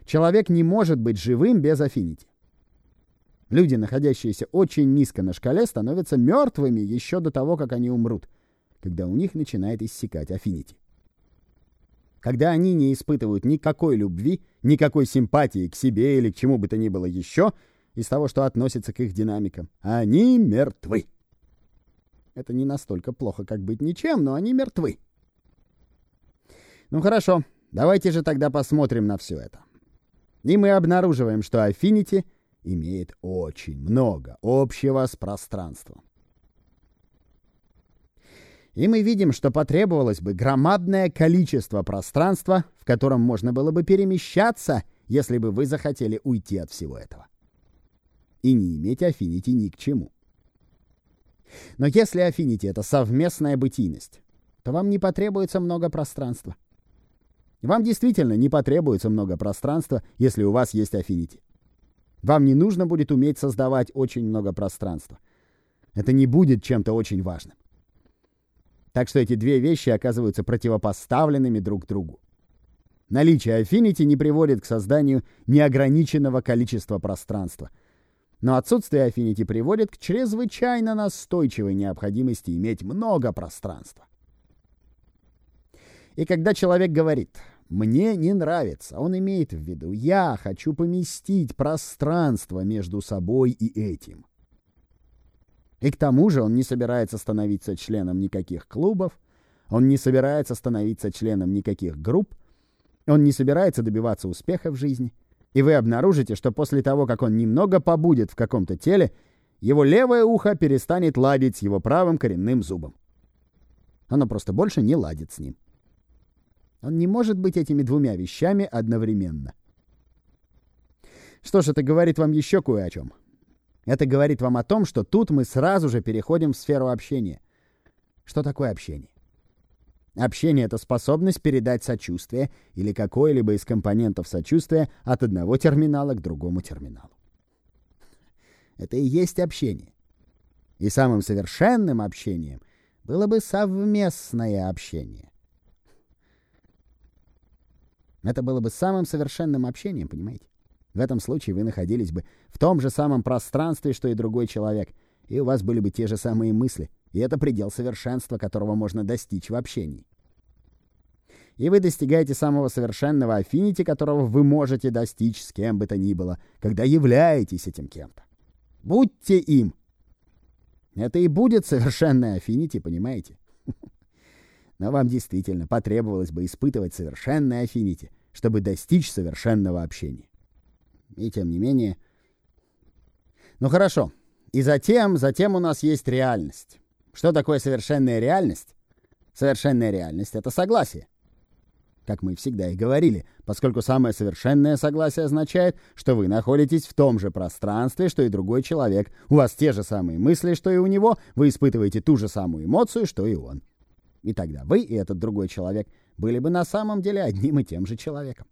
Человек не может быть живым без аффинити. Люди, находящиеся очень низко на шкале, становятся мертвыми еще до того, как они умрут, когда у них начинает иссякать аффинити. Когда они не испытывают никакой любви, никакой симпатии к себе или к чему бы то ни было еще из того, что относится к их динамикам, они мертвы. Это не настолько плохо, как быть ничем, но они мертвы. Ну хорошо, давайте же тогда посмотрим на все это. И мы обнаруживаем, что аффинити имеет очень много общего с пространством. И мы видим, что потребовалось бы громадное количество пространства, в котором можно было бы перемещаться, если бы вы захотели уйти от всего этого. И не иметь аффинити ни к чему. Но если аффинити — это совместная бытийность, то вам не потребуется много пространства. Вам действительно не потребуется много пространства, если у вас есть аффинити. Вам не нужно будет уметь создавать очень много пространства. Это не будет чем-то очень важным. Так что эти две вещи оказываются противопоставленными друг другу. Наличие аффинити не приводит к созданию неограниченного количества пространства. Но отсутствие аффинити приводит к чрезвычайно настойчивой необходимости иметь много пространства. И когда человек говорит «мне не нравится», он имеет в виду «я хочу поместить пространство между собой и этим». И к тому же он не собирается становиться членом никаких клубов, он не собирается становиться членом никаких групп, он не собирается добиваться успеха в жизни. И вы обнаружите, что после того, как он немного побудет в каком-то теле, его левое ухо перестанет ладить с его правым коренным зубом. Оно просто больше не ладит с ним. Он не может быть этими двумя вещами одновременно. Что ж, это говорит вам еще кое о чем. Это говорит вам о том, что тут мы сразу же переходим в сферу общения. Что такое общение? Общение — это способность передать сочувствие или какой-либо из компонентов сочувствия от одного терминала к другому терминалу. Это и есть общение. И самым совершенным общением было бы совместное общение. Это было бы самым совершенным общением, понимаете? В этом случае вы находились бы в том же самом пространстве, что и другой человек, и у вас были бы те же самые мысли, и это предел совершенства, которого можно достичь в общении. И вы достигаете самого совершенного аффинити, которого вы можете достичь с кем бы то ни было, когда являетесь этим кем-то. Будьте им. Это и будет совершенное аффинити, понимаете? Но вам действительно потребовалось бы испытывать совершенное аффинити, чтобы достичь совершенного общения. И тем не менее... Ну хорошо. И затем у нас есть реальность. Что такое совершенная реальность? Совершенная реальность — это согласие. Как мы всегда и говорили, поскольку самое совершенное согласие означает, что вы находитесь в том же пространстве, что и другой человек, у вас те же самые мысли, что и у него, вы испытываете ту же самую эмоцию, что и он. И тогда вы и этот другой человек были бы на самом деле одним и тем же человеком.